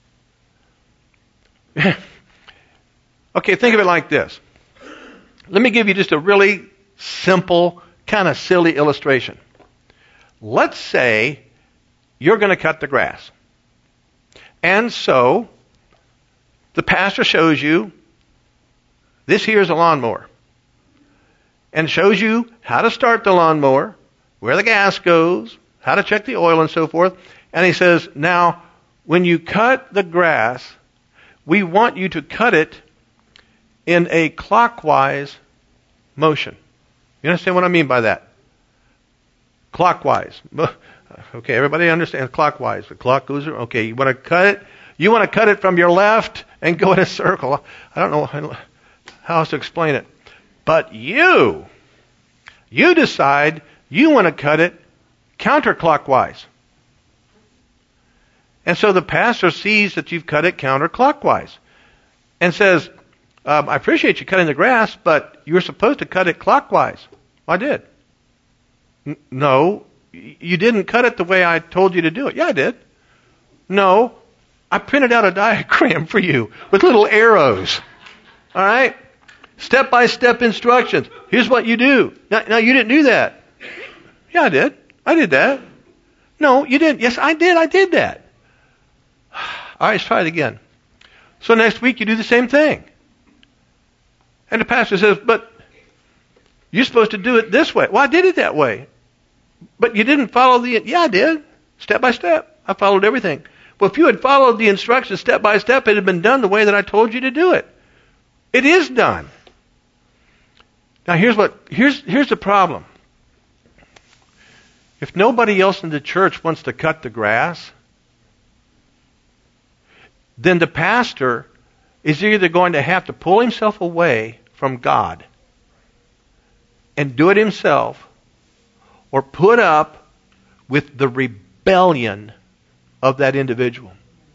Okay, think of it like this. Let me give you just a really simple, kind of silly illustration. Let's say you're going to cut the grass. And so the pastor shows you, this here is a lawnmower. And shows you how to start the lawnmower, where the gas goes, how to check the oil and so forth. And he says, now, when you cut the grass, we want you to cut it in a clockwise motion. You understand what I mean by that? Clockwise. Okay, everybody understands clockwise. The clock goes, okay, you want to cut it? You want to cut it from your left and go in a circle. I don't know how else to explain it. But you, you decide you want to cut it counterclockwise. And so the pastor sees that you've cut it counterclockwise and says, um, I appreciate you cutting the grass, but you're supposed to cut it clockwise. I did. N- no, you didn't cut it the way I told you to do it. Yeah, I did. No, I printed out a diagram for you with little arrows. All right? Step-by-step instructions. Here's what you do. Now, now, you didn't do that. Yeah, I did. I did that. No, you didn't. Yes, I did. I did that. All right, let's try it again. So next week you do the same thing. And the pastor says, but you're supposed to do it this way. Well, I did it that way. But you didn't follow the... Yeah, I did. Step by step. I followed everything. Well, if you had followed the instructions step by step, it had been done the way that I told you to do it. It is done. Now here's what here's here's the problem. If nobody else in the church wants to cut the grass, then the pastor is either going to have to pull himself away from God and do it himself, or put up with the rebellion of that individual.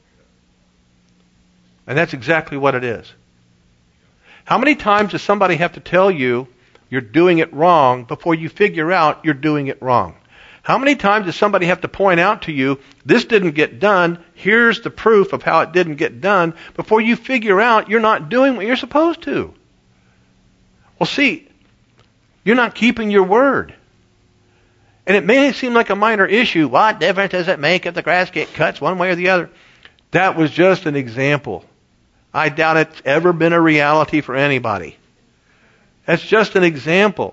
And that's exactly what it is. How many times does somebody have to tell you you're doing it wrong before you figure out you're doing it wrong? How many times does somebody have to point out to you, this didn't get done, here's the proof of how it didn't get done, before you figure out you're not doing what you're supposed to? Well, see, you're not keeping your word. And it may seem like a minor issue. What difference does it make if the grass gets cut one way or the other? That was just an example. I doubt it's ever been a reality for anybody. That's just an example.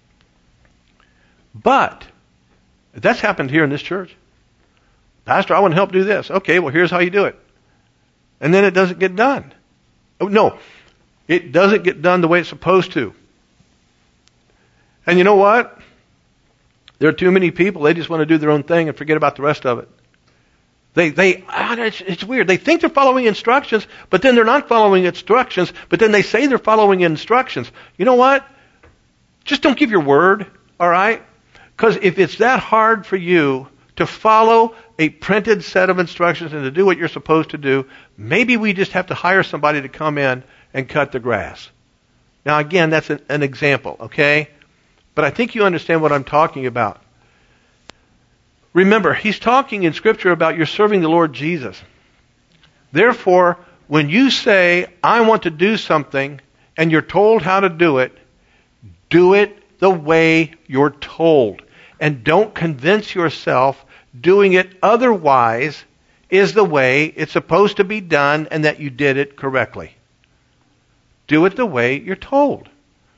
But that's happened here in this church. Pastor, I want to help do this. Okay, well, here's how you do it. And then it doesn't get done. Oh, no, it doesn't get done the way it's supposed to. And you know what? There are too many people, they just want to do their own thing and forget about the rest of it. They, they, it's, it's weird. They think they're following instructions, but then they're not following instructions, but then they say they're following instructions. You know what? Just don't give your word, all right? Because if it's that hard for you to follow a printed set of instructions and to do what you're supposed to do, maybe we just have to hire somebody to come in and cut the grass. Now, again, that's an, an example, okay? But I think you understand what I'm talking about. Remember, he's talking in Scripture about you're serving the Lord Jesus. Therefore, when you say, I want to do something, and you're told how to do it, do it the way you're told. And don't convince yourself doing it otherwise is the way it's supposed to be done and that you did it correctly. Do it the way you're told.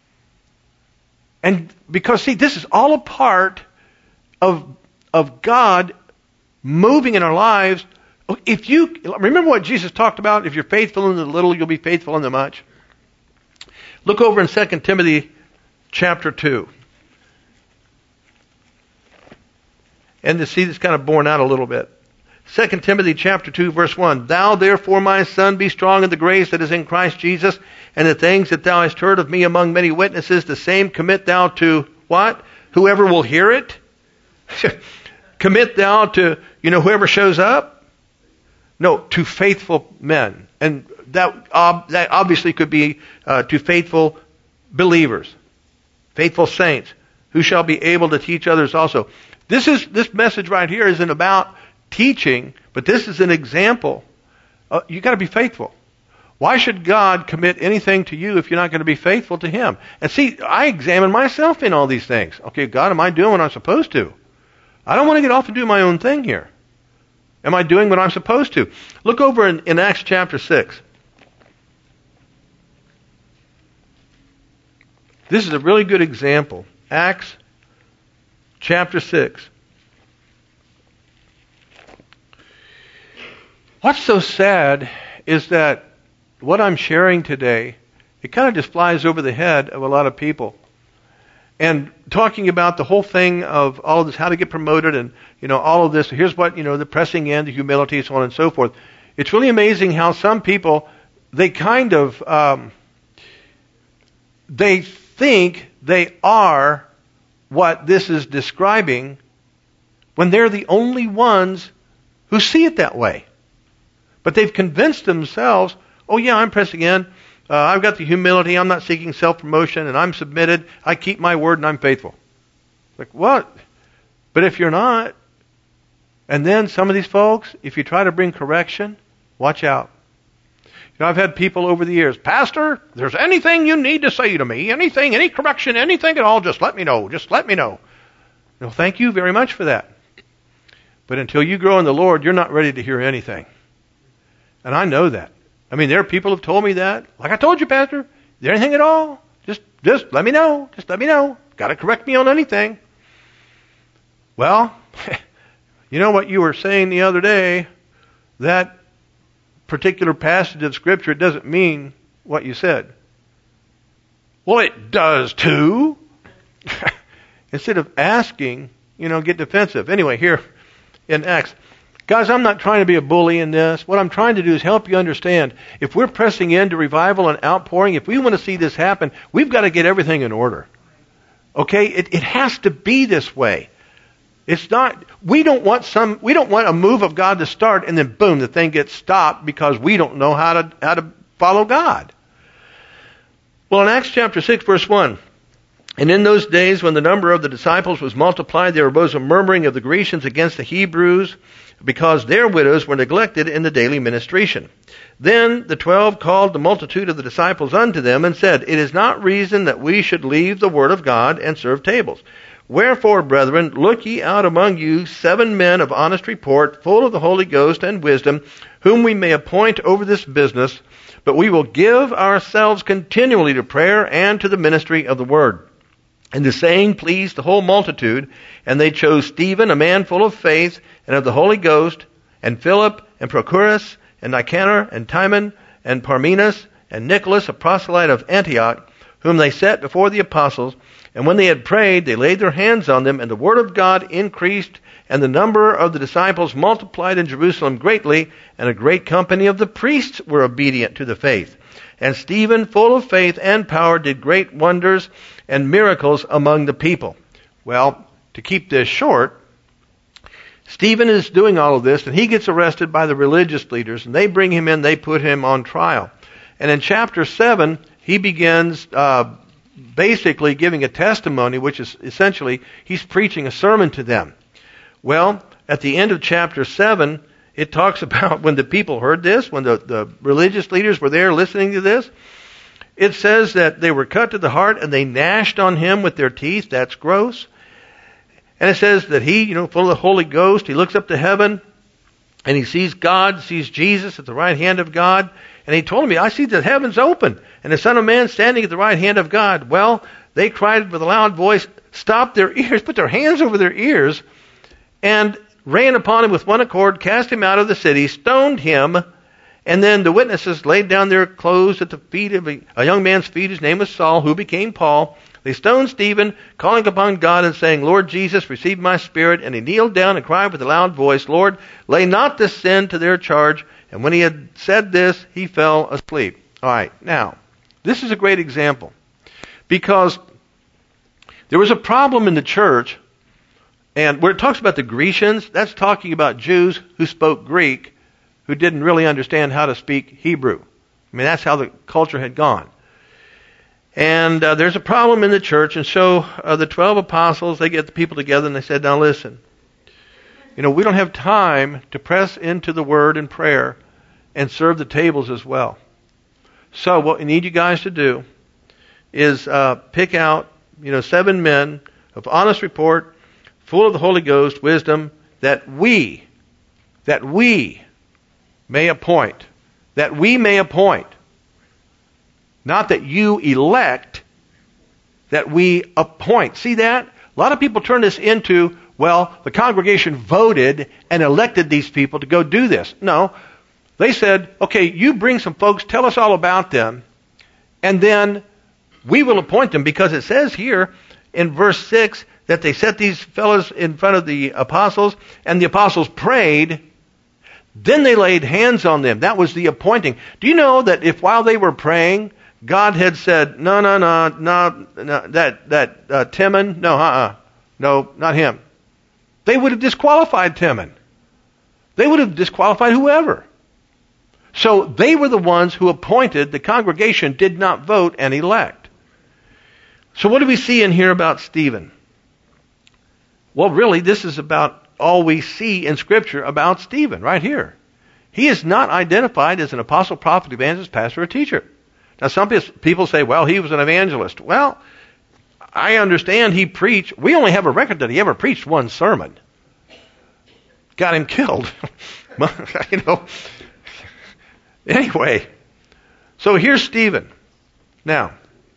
And because, see, this is all a part of of God moving in our lives. If you remember what Jesus talked about, if you're faithful in the little, you'll be faithful in the much. Look over in Second Timothy chapter two. And to see this kind of borne out a little bit. Second Timothy chapter two, verse one. Thou therefore, my son, be strong in the grace that is in Christ Jesus, and the things that thou hast heard of me among many witnesses, the same commit thou to what? Whoever will hear it? Commit thou to, you know, whoever shows up? No, to faithful men. And that, ob- that obviously could be uh, to faithful believers, faithful saints, who shall be able to teach others also. This is this message right here isn't about teaching, but this is an example. Uh, you got to be faithful. Why should God commit anything to you if you're not going to be faithful to Him? And see, I examine myself in all these things. Okay, God, am I doing what I'm supposed to? I don't want to get off and do my own thing here. Am I doing what I'm supposed to? Look over in, in Acts chapter six. This is a really good example. Acts chapter six. What's so sad is that what I'm sharing today, it kind of just flies over the head of a lot of people. And talking about the whole thing of all of this, how to get promoted and, you know, all of this, here's what, you know, the pressing in, the humility, so on and so forth. It's really amazing how some people, they kind of, um, they think they are what this is describing when they're the only ones who see it that way. But they've convinced themselves, oh yeah, I'm pressing in. Uh, I've got the humility. I'm not seeking self-promotion, and I'm submitted. I keep my word, and I'm faithful. Like, what? But if you're not, and then some of these folks, if you try to bring correction, watch out. You know, I've had people over the years, Pastor, if there's anything you need to say to me, anything, any correction, anything at all, just let me know. Just let me know. Well, thank you very much for that. But until you grow in the Lord, you're not ready to hear anything. And I know that. I mean, there are people who have told me that. Like I told you, Pastor, is there anything at all? Just, just let me know. Just let me know. Got to correct me on anything. Well, you know what you were saying the other day? That particular passage of Scripture doesn't mean what you said. Well, it does too. Instead of asking, you know, get defensive. Anyway, here in Acts. Guys, I'm not trying to be a bully in this. What I'm trying to do is help you understand. If we're pressing into revival and outpouring, if we want to see this happen, we've got to get everything in order. Okay? It, it has to be this way. It's not, we don't want some, we don't want a move of God to start and then boom, the thing gets stopped because we don't know how to, how to follow God. Well, in Acts chapter six, verse one, and in those days when the number of the disciples was multiplied, there arose a murmuring of the Grecians against the Hebrews, because their widows were neglected in the daily ministration. Then the twelve called the multitude of the disciples unto them, and said, It is not reason that we should leave the word of God and serve tables. Wherefore, brethren, look ye out among you seven men of honest report, full of the Holy Ghost and wisdom, whom we may appoint over this business, but we will give ourselves continually to prayer and to the ministry of the word. And the saying pleased the whole multitude, and they chose Stephen, a man full of faith and of the Holy Ghost, and Philip, and Prochorus, and Nicanor, and Timon, and Parmenas, and Nicholas, a proselyte of Antioch, whom they set before the apostles. And when they had prayed, they laid their hands on them, and the word of God increased, and the number of the disciples multiplied in Jerusalem greatly, and a great company of the priests were obedient to the faith. And Stephen, full of faith and power, did great wonders and miracles among the people. Well, to keep this short, Stephen is doing all of this, and he gets arrested by the religious leaders, and they bring him in, they put him on trial. And in chapter seven, he begins uh, basically giving a testimony, which is essentially, he's preaching a sermon to them. Well, at the end of chapter seven, it talks about when the people heard this, when the, the religious leaders were there listening to this, it says that they were cut to the heart and they gnashed on him with their teeth. That's gross. And it says that he, you know, full of the Holy Ghost, he looks up to heaven and he sees God, sees Jesus at the right hand of God. And he told me, I see the heavens open and the Son of Man standing at the right hand of God. Well, they cried with a loud voice, stopped their ears, put their hands over their ears, and ran upon him with one accord, cast him out of the city, stoned him. And then the witnesses laid down their clothes at the feet of a, a young man's feet. His name was Saul, who became Paul. They stoned Stephen, calling upon God and saying, Lord Jesus, receive my spirit. And he kneeled down and cried with a loud voice, Lord, lay not this sin to their charge. And when he had said this, he fell asleep. All right, now, this is a great example. Because there was a problem in the church, and where it talks about the Grecians, that's talking about Jews who spoke Greek, who didn't really understand how to speak Hebrew. I mean, that's how the culture had gone. And uh, there's a problem in the church, and so uh, the twelve apostles, they get the people together and they said, now listen, you know, we don't have time to press into the Word and prayer and serve the tables as well. So what we need you guys to do is uh, pick out, you know, seven men of honest report, full of the Holy Ghost, wisdom, that we, that we may appoint, that we may appoint. Not that you elect, that we appoint. See that? A lot of people turn this into, well, the congregation voted and elected these people to go do this. No. They said, okay, you bring some folks, tell us all about them, and then we will appoint them, because it says here in verse six that they set these fellows in front of the apostles, and the apostles prayed. Then they laid hands on them. That was the appointing. Do you know that if while they were praying, God had said, no, no, no, no, no that, that uh, Timon, no, uh-uh, no, not him. They would have disqualified Timon. They would have disqualified whoever. So they were the ones who appointed. The congregation did not vote and elect. So what do we see in here about Stephen? Well, really, this is about all we see in Scripture about Stephen, right here. He is not identified as an apostle, prophet, evangelist, pastor, or teacher. Now, some people say, well, he was an evangelist. Well, I understand he preached. We only have a record that he ever preached one sermon. Got him killed. you know. Anyway, so here's Stephen. Now,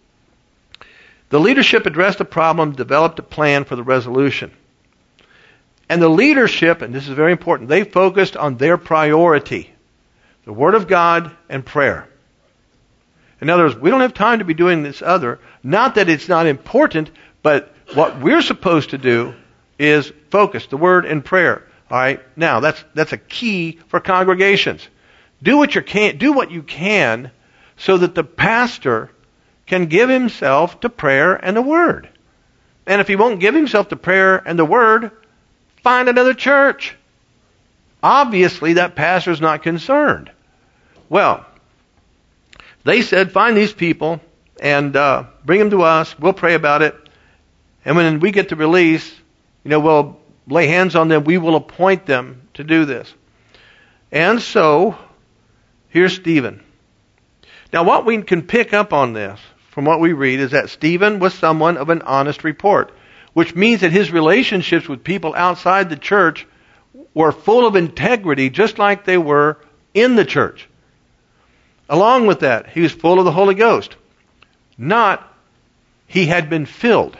the leadership addressed the problem, developed a plan for the resolution. And the leadership, and this is very important, they focused on their priority, the Word of God and prayer. In other words, we don't have time to be doing this other. Not that it's not important, but what we're supposed to do is focus, the Word and prayer. All right? Now, that's that's a key for congregations. Do what you can, do what you can so that the pastor can give himself to prayer and the Word. And if he won't give himself to prayer and the Word, find another church. Obviously, that pastor's not concerned. Well, they said, find these people and uh, bring them to us. We'll pray about it. And when we get the release, you know, we'll lay hands on them. We will appoint them to do this. And so, here's Stephen. Now, what we can pick up on this from what we read is that Stephen was someone of an honest report, which means that his relationships with people outside the church were full of integrity, just like they were in the church. Along with that, he was full of the Holy Ghost. Not, he had been filled.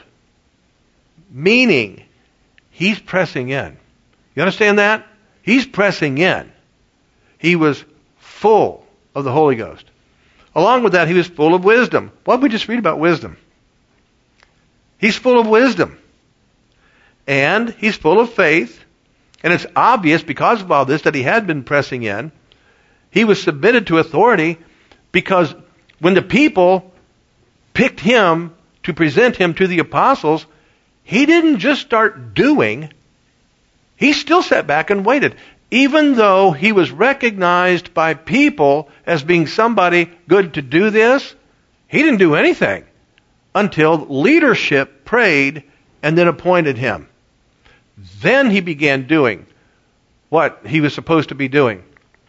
Meaning, he's pressing in. You understand that? He's pressing in. He was full of the Holy Ghost. Along with that, he was full of wisdom. What did we just read about wisdom? He's full of wisdom. And he's full of faith. And it's obvious because of all this that he had been pressing in. He was submitted to authority because when the people picked him to present him to the apostles, he didn't just start doing. He still sat back and waited. Even though he was recognized by people as being somebody good to do this, he didn't do anything until leadership prayed and then appointed him. Then he began doing what he was supposed to be doing.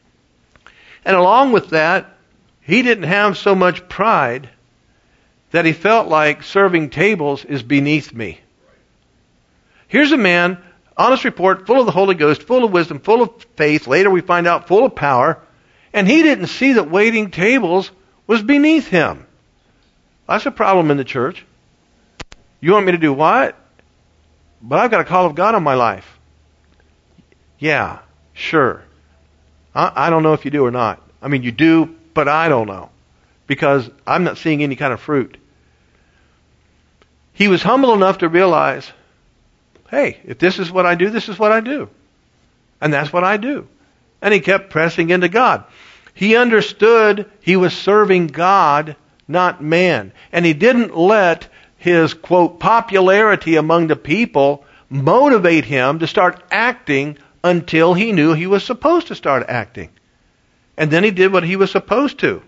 And along with that, he didn't have so much pride that he felt like serving tables is beneath me. Here's a man, honest report, full of the Holy Ghost, full of wisdom, full of faith. Later we find out full of power. And he didn't see that waiting tables was beneath him. That's a problem in the church. You want me to do what? But I've got a call of God on my life. Yeah, sure. I, I don't know if you do or not. I mean, you do, but I don't know. Because I'm not seeing any kind of fruit. he was humble enough to realize, hey, if this is what I do, this is what I do. And that's what I do. And he kept pressing into God. He understood he was serving God, not man. And he didn't let his, quote, popularity among the people motivate him to start acting until he knew he was supposed to start acting. And then he did what he was supposed to.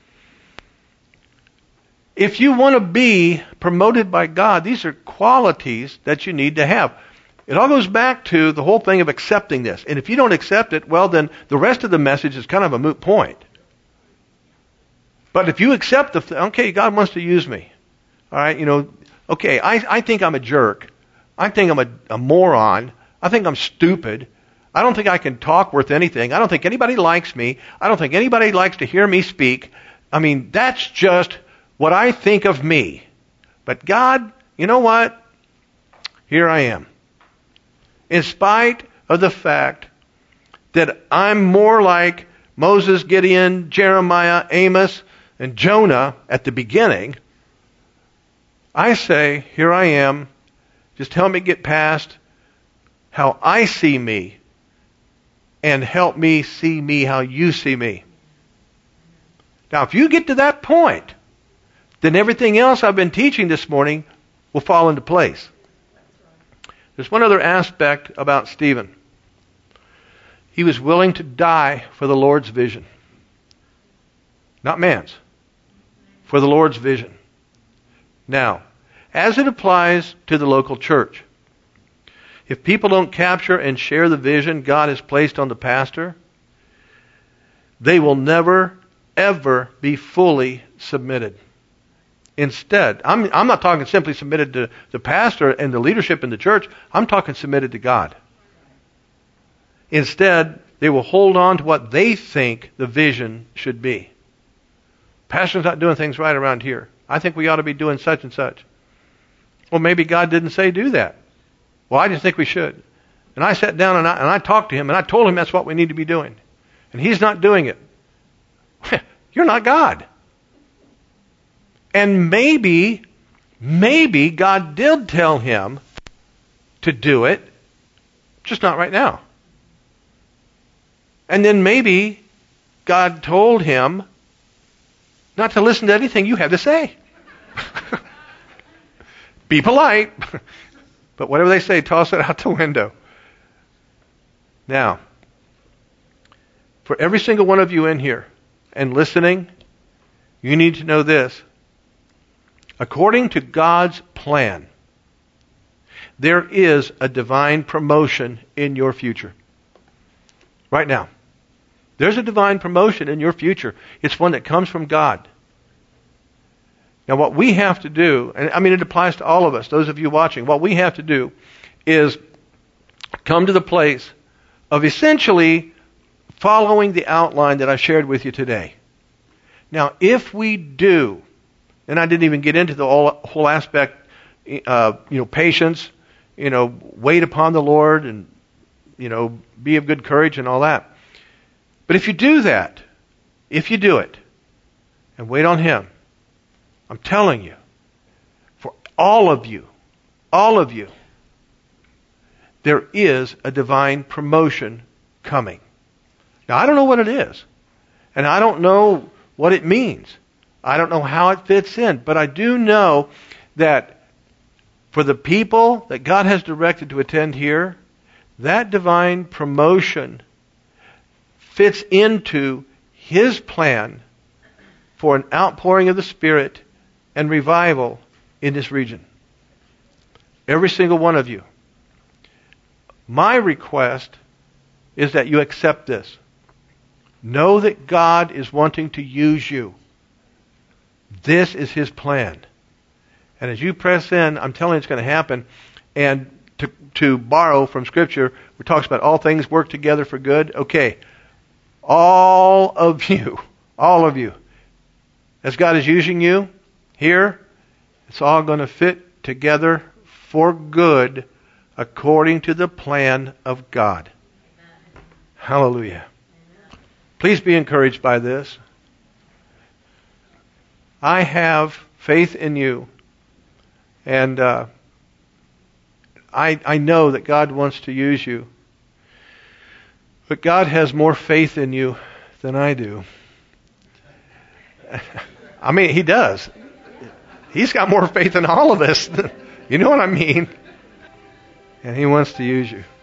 If you want to be promoted by God, these are qualities that you need to have. It all goes back to the whole thing of accepting this. And if you don't accept it, well, then the rest of the message is kind of a moot point. But if you accept the, okay, God wants to use me. All right, you know, okay, I, I think I'm a jerk. I think I'm a, a moron. I think I'm stupid. I don't think I can talk worth anything. I don't think anybody likes me. I don't think anybody likes to hear me speak. I mean, that's just what I think of me. But God, you know what? Here I am. In spite of the fact that I'm more like Moses, Gideon, Jeremiah, Amos, and Jonah at the beginning, I say, here I am. Just help me get past how I see me and help me see me how you see me. Now, if you get to that point, then everything else I've been teaching this morning will fall into place. There's one other aspect about Stephen. He was willing to die for the Lord's vision. Not man's. For the Lord's vision. Now, as it applies to the local church, if people don't capture and share the vision God has placed on the pastor, they will never, ever be fully submitted. Instead, I'm, I'm not talking simply submitted to the pastor and the leadership in the church. I'm talking submitted to God. Instead, they will hold on to what they think the vision should be. Pastor's not doing things right around here. I think we ought to be doing such and such. Well, maybe God didn't say do that. Well, I just think we should. And I sat down and I, and I talked to him and I told him that's what we need to be doing. And he's not doing it. You're not God. And maybe, maybe God did tell him to do it, just not right now. And then maybe God told him not to listen to anything you have to say. Be polite. But whatever they say, toss it out the window. Now, for every single one of you in here and listening, you need to know this. According to God's plan, there is a divine promotion in your future. Right now. There's a divine promotion in your future. It's one that comes from God. Now what we have to do, and I mean it applies to all of us, those of you watching, what we have to do is come to the place of essentially following the outline that I shared with you today. Now if we do, and I didn't even get into the whole, whole aspect, uh, you know, patience, you know, wait upon the Lord and, you know, be of good courage and all that. But if you do that, if you do it, and wait on Him, I'm telling you, for all of you, all of you, there is a divine promotion coming. Now, I don't know what it is, and I don't know what it means. I don't know how it fits in, but I do know that for the people that God has directed to attend here, that divine promotion fits into His plan for an outpouring of the Spirit and revival in this region. Every single one of you. My request is that you accept this. Know that God is wanting to use you. This is His plan. And as you press in, I'm telling you it's going to happen. And to, to borrow from Scripture, it talks about all things work together for good. Okay. All of you, all of you, as God is using you here, it's all going to fit together for good according to the plan of God. Amen. Hallelujah. Amen. Please be encouraged by this. I have faith in you, And uh, I I know that God wants to use you. But God has more faith in you than I do. I mean, He does. He's got more faith than all of us. You know what I mean? And He wants to use you.